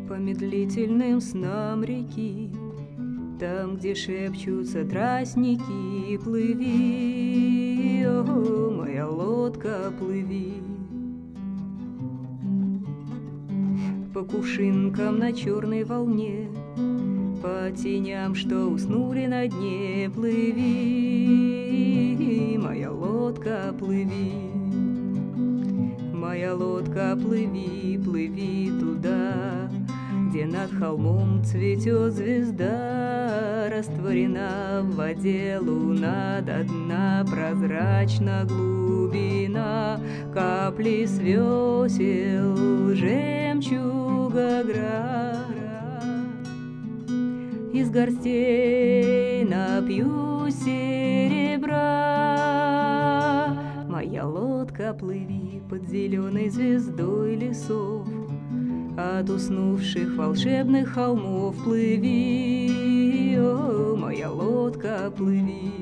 по медлительным снам реки, там, где шепчутся тростники, плыви, о, моя лодка, плыви. По кувшинкам на черной волне, по теням, что уснули на дне, плыви, моя лодка, плыви. Моя лодка, плыви, плыви туда, где над холмом цветет звезда, растворена в воде луна до дна, прозрачна глубина, капли с весел, жемчуга гра. Из горстей напьюсь серебра. Моя лодка, плыви под зеленой звездой лесов, от уснувших волшебных холмов, плыви, о, моя лодка, плыви.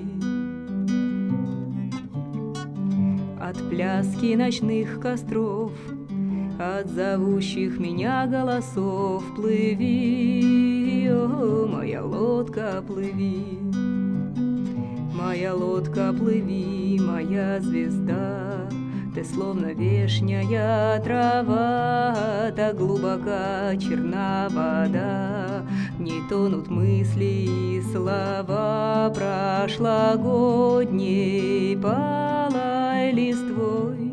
От пляски ночных костров, от зовущих меня голосов, плыви, о, моя лодка, плыви. Моя лодка, плыви, моя звезда, ты словно вешняя трава, так глубока черна вода, не тонут мысли и слова прошлогодней палой листвой.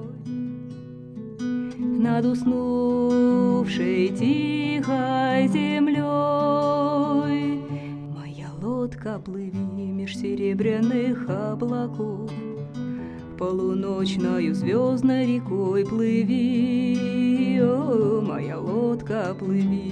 Над уснувшей тихой землей моя лодка, плыви меж серебряных облаков, полуночною звездной рекой, плыви, о, моя лодка, плыви.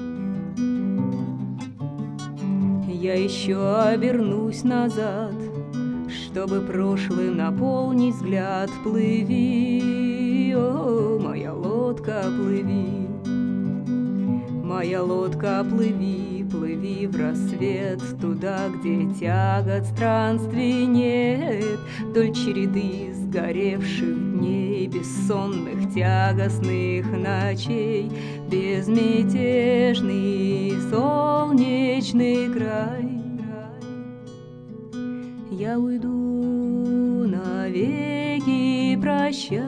Я еще обернусь назад, чтобы прошлым наполнить взгляд, плыви, о, моя лодка, плыви. Моя лодка, плыви, плыви в рассвет, туда, где тягот странствий нет, вдоль череды сгоревших дней, бессонных тягостных ночей, безмятежный солнечный край. Я уйду навеки, прощай.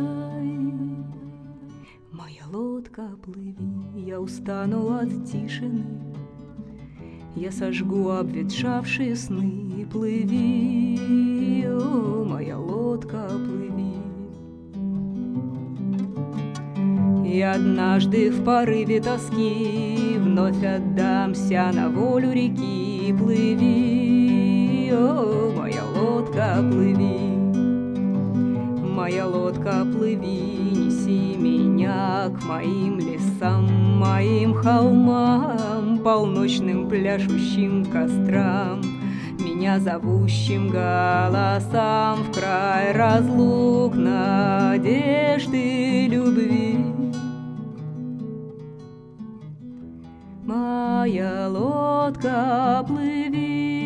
Моя лодка, плыви, я устану от тишины, я сожгу обветшавшие сны, плыви, о, моя лодка, плыви. И однажды в порыве тоски вновь отдамся на волю реки, плыви, о, моя лодка, плыви. Моя лодка, плыви, неси меня к моим лесам, моим холмам, полночным пляшущим кострам, меня зовущим голосам в край разлук, надежды, любви. Моя лодка, плыви.